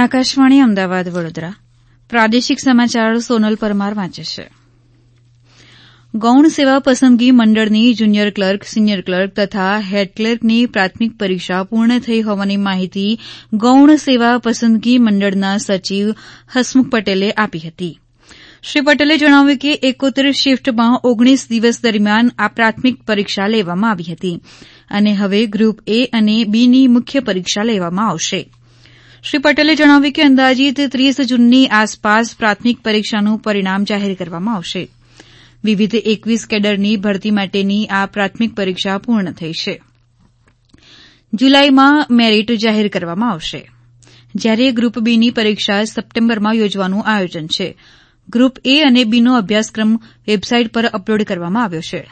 આકાશવાણી અમદાવાદ વડોદરા પ્રાદેશિક સમાચાર સોનલ પરમાર વાંચે છે. ગૌણ સેવા પસંદગી મંડળની જુનિયર ક્લર્ક, સિનિયર ક્લર્ક તથા હેડ ક્લર્કની પ્રાથમિક પરીક્ષા પૂર્ણ થઈ હોવાની માહિતી ગૌણ સેવા પસંદગી મંડળના સચિવ હસમુખ પટેલે આપી હતી. શ્રી પટેલે જણાવ્યું કે 71 શિફ્ટમાં 19 દિવસ દરમિયાન આ પ્રાથમિક પરીક્ષા લેવામાં આવી હતી અને હવે ગ્રુપ એ અને બીની મુખ્ય પરીક્ષા લેવામાં આવશે. શ્રી પટેલે જણાવ્યું કે અંદાજિત 30 જૂનની આસપાસ પ્રાથમિક પરીક્ષાનું પરિણામ જાહેર કરવામાં આવશે. વિવિધ 21 કેડરની ભરતી માટેની આ પ્રાથમિક પરીક્ષા પૂર્ણ થઈ છે. જુલાઈમાં મેરિટ જાહેર કરવામાં આવશે, જ્યારે ગ્રુપ બીની પરીક્ષા સપ્ટેમ્બરમાં યોજવાનું આયોજન છે. ગ્રુપ એ અને બીનો અભ્યાસક્રમ વેબસાઇટ પર અપલોડ કરવામાં આવ્યો છે.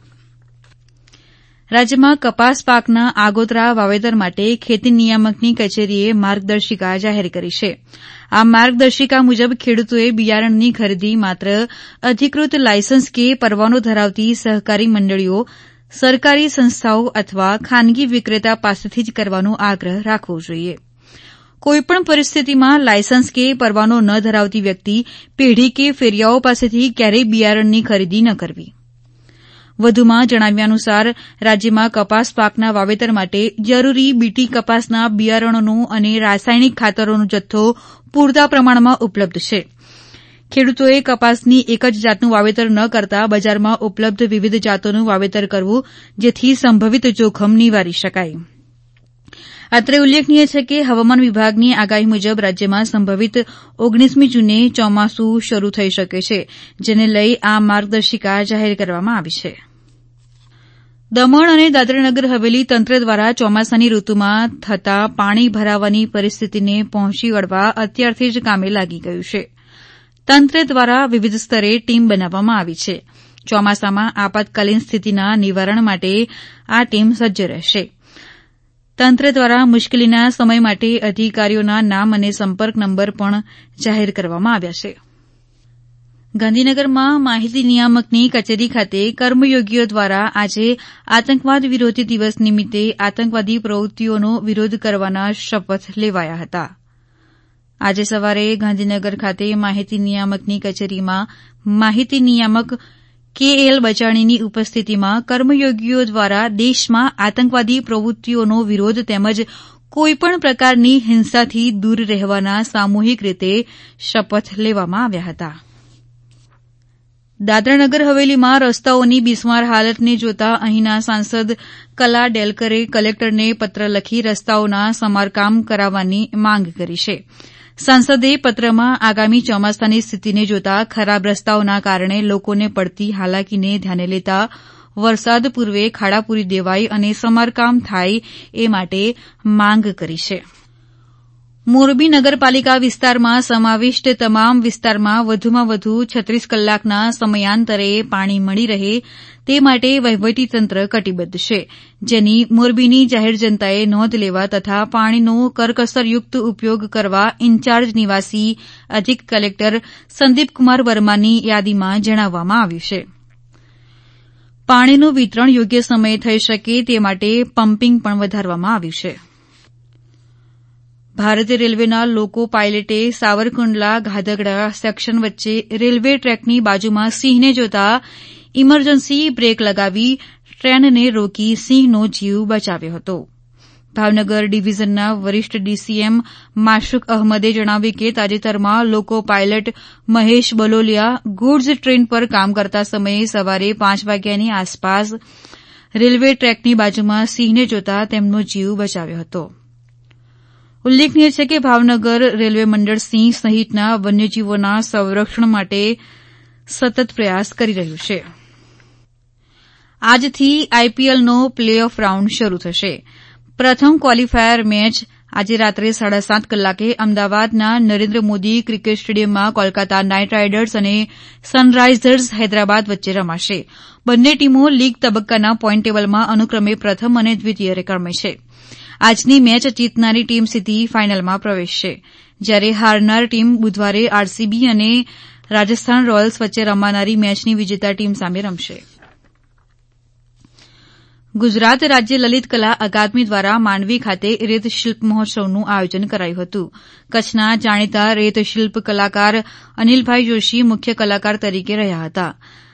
રાજ્યમાં કપાસ પાકના આગોતરા વાવેતર માટે ખેતી નિયામકની કચેરીએ માર્ગદર્શિકા જાહેર કરી છે. આ માર્ગદર્શિકા મુજબ ખેડૂતોએ બિયારણની ખરીદી માત્ર અધિકૃત લાયસન્સ કે પરવાનો ધરાવતી સહકારી મંડળીઓ, સરકારી સંસ્થાઓ અથવા ખાનગી વિક્રેતા પાસેથી જ કરવાનો આગ્રહ રાખવો જોઈએ. કોઈપણ પરિસ્થિતિમાં લાયસન્સ કે પરવાનો ન ધરાવતી વ્યક્તિ, પેઢી કે ફેરિયાઓ પાસેથી ક્યારેય બિયારણની ખરીદી ન કરવી. વધુમાં જણાવ્યા અનુસાર રાજ્યમાં કપાસ પાકના વાવેતર માટે જરૂરી બીટી કપાસના બિયારણોનો અને રાસાયણિક ખાતરોનો જથ્થો પૂરતા પ્રમાણમાં ઉપલબ્ધ છે. ખેડૂતોએ કપાસની એક જ જાતનું વાવેતર ન કરતા બજારમાં ઉપલબ્ધ વિવિધ જાતોનું વાવેતર કરવું, જેથી સંભવિત જોખમ નિવારી શકાય. અત્રે ઉલ્લેખનીય છે કે હવામાન વિભાગની આગાહી મુજબ રાજ્યમાં સંભવિત 19મી જૂને ચોમાસું શરૂ થઈ શકે છે, જેને લઈ આ માર્ગદર્શિકા જાહેર કરવામાં આવી છે. દમણ અને દાદરાનગર હવેલી તંત્ર દ્વારા ચોમાસાની ઋતુમાં થતા પાણી ભરાવાની પરિસ્થિતિને પહોંચી વળવા અત્યારથી જ કામે લાગી ગયું છે. તંત્ર દ્વારા વિવિધ સ્તરે ટીમ બનાવવામાં આવી છે. ચોમાસામાં આપાતકાલીન સ્થિતિના નિવારણ માટે આ ટીમ સજ્જ રહેશે. તંત્ર દ્વારા મુશ્કેલીના સમય માટે અધિકારીઓના નામ અને સંપર્ક નંબર પણ જાહેર કરવામાં આવ્યા છે. ગાંધીનગરમાં માહિતી નિયામકની કચેરી ખાતે કર્મયોગીઓ દ્વારા આજે આતંકવાદ વિરોધી દિવસ નિમિત્તે આતંકવાદી પ્રવૃત્તિઓનો વિરોધ કરવાના શપથ લેવાયા હતા. આજે સવારે ગાંધીનગર ખાતે માહિતી નિયામકની કચેરીમાં માહિતી નિયામક KL બચાણીની ઉપસ્થિતિમાં કર્મયોગીઓ દ્વારા દેશમાં આતંકવાદી પ્રવૃત્તિઓનો વિરોધ તેમજ કોઈપણ પ્રકારની હિંસાથી દૂર રહેવાના સામૂહિક રીતે શપથ લેવામાં આવ્યા હતા. દાદરાનગર હવેલીમાં રસ્તાઓની બિસ્માર હાલતને જોતા અહીંના સાંસદ કલા ડેલકરે કલેક્ટરને પત્ર લખી રસ્તાઓના સમારકામ કરાવવાની માંગ કરી છે. સાંસદે પત્રમાં આગામી ચોમાસાની સ્થિતિને જોતા ખરાબ રસ્તાઓના કારણે લોકોને પડતી હાલાકીને ધ્યાને લેતા વરસાદ પૂર્વે ખાડા પૂરી દેવાય અને સમારકામ થાય એ માટે માંગ કરી છે. મોરબી નગરપાલિકા વિસ્તારમાં સમાવિષ્ટ તમામ વિસ્તારમાં વધુમાં વધુ 36 કલાકના સમયાંતરે પાણી મળી રહે તે માટે વહીવટીતંત્ર કટિબદ્ધ છે, જેની મોરબીની જાહેર જનતાએ નોંધ લેવા તથા પાણીનો કરકસરયુક્ત ઉપયોગ કરવા ઇન્ચાર્જ નિવાસી અધિક કલેક્ટર સંદીપકુમાર વર્માની યાદીમાં જણાવવામાં આવ્યું છે. પાણીનું વિતરણ યોગ્ય સમયે થઈ શકે તે માટે પમ્પિંગ પણ વધારવામાં આવ્યું છે. ભારતીય રેલવેના લોકો પાયલટે સાવરકુંડલા ગાધગડા સેક્શન વચ્ચે રેલવે ટ્રેકની બાજુમાં સિંહને જોતા ઇમરજન્સી બ્રેક લગાવી ટ્રેનને રોકી સિંહનો જીવ બચાવ્યો હતો. ભાવનગર ડિવિઝનના વરિષ્ઠ DCM માશુક અહમદે જણાવ્યું કે તાજેતરમાં loco pilot Mahesh Baloliya goods train પર કામ કરતા સમયે સવારે 5 વાગ્યાની આસપાસ રેલવે ટ્રેકની બાજુમાં સિંહને જોતા તેમનો જીવ બચાવ્યો હતો. ઉલ્લેખનીય છે કે ભાવનગર રેલવે મંડળ સિંહ સહિતના વન્યજીવોના સંરક્ષણ માટે સતત પ્રયાસ કરી રહ્યું છે. આજથી IPLનો પ્લે ઓફ રાઉન્ડ શરૂ થશે. પ્રથમ ક્વોલિફાયર મેચ આજે રાત્રે 7:30 કલાકે અમદાવાદના નરેન્દ્ર મોદી ક્રિકેટ સ્ટેડિયમમાં કોલકાતા નાઇટ રાઇડર્સ અને સનરાઇઝર્સ હૈદરાબાદ વચ્ચે રમાશે. બંને ટીમો લીગ તબક્કાના પોઇન્ટ ટેબલમાં અનુક્રમે પ્રથમ અને દ્વિતીય ક્રમે છે. આજની મેચ જીતનારી ટીમ સીધી ફાઇનલમાં પ્રવેશશે, જ્યારે હારનાર ટીમ બુધવારે RCB અને રાજસ્થાન રોયલ્સ વચ્ચે રમાનારી મેચની વિજેતા ટીમ સામે રમશે. ગુજરાત રાજ્ય લલિત કલા અકાદમી દ્વારા માંડવી ખાતે રેત શિલ્પ મહોત્સવનું આયોજન કરાયું હતું. કચ્છના જાણીતા રેત શિલ્પ કલાકાર અનિલભાઈ જોશી મુખ્ય કલાકાર તરીકે રહ્યા હતા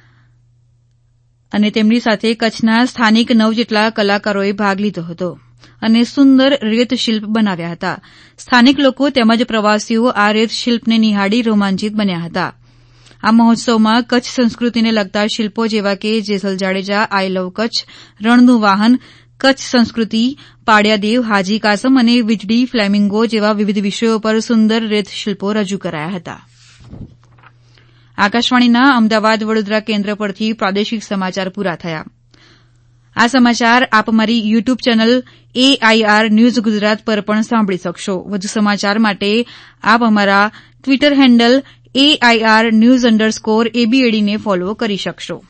અને તેમની સાથે કચ્છના સ્થાનિક 9 જેટલા કલાકારોએ ભાગ લીધો હતો અને સુંદર રેત શિલ્પ બનાવ્યા હતા. સ્થાનિક લોકો તેમજ પ્રવાસીઓ આ રેત શિલ્પને નિહાળી રોમાંચિત બન્યા હતા. આ મહોત્સવમાં કચ્છ સંસ્કૃતિને લગતા શિલ્પો જેવા કે જેસલ જાડેજા, આઈ લવ કચ્છ, રણનું વાહન, કચ્છ સંસ્કૃતિ, પાળિયાદેવ, હાજી કાસમ અને વીજળી ફ્લેમિંગો જેવા વિવિધ વિષયો પર સુંદર રેત શિલ્પો રજૂ કરાયા હતા. આકાશવાણીના અમદાવાદ વડોદરા કેન્દ્ર પરથી પ્રાદેશિક સમાચાર પૂરા થયા. આ સમાચાર આપ અમારી YouTube channel AIR news Gujarat પર પણ સાંભળી શકશો. વધુ સમાચાર માટે આપ અમારા ટ્વિટર હેન્ડલ AIR news_ABAD ને ફોલો કરી શકશો.